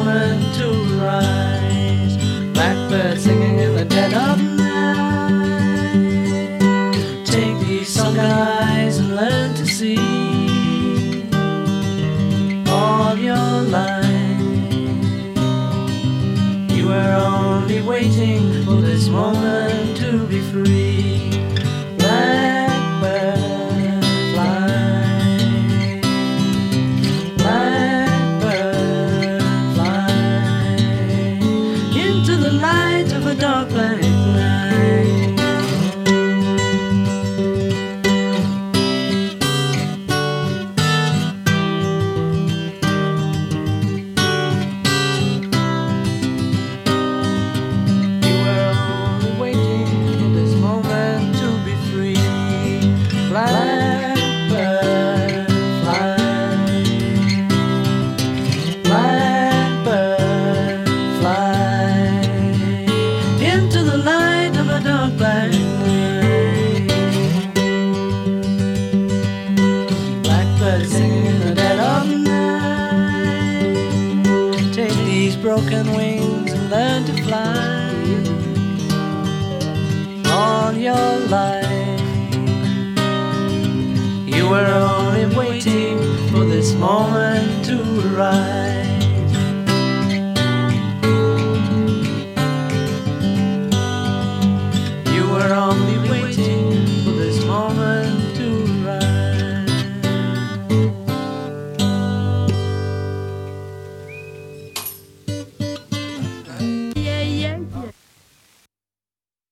moment to rise. Blackbird singing in the dead of night. Take these sunk eyes and learn to see all your life. You were only waiting for this moment to be free. Blackbird fly, blackbird fly into the light of a dark black night. Blackbird fly, blackbird fly into the light of a dark black night. Blackbird singing in the dead of night. Take these broken wings and learn to fly all your life. You were only waiting for this moment to arrive.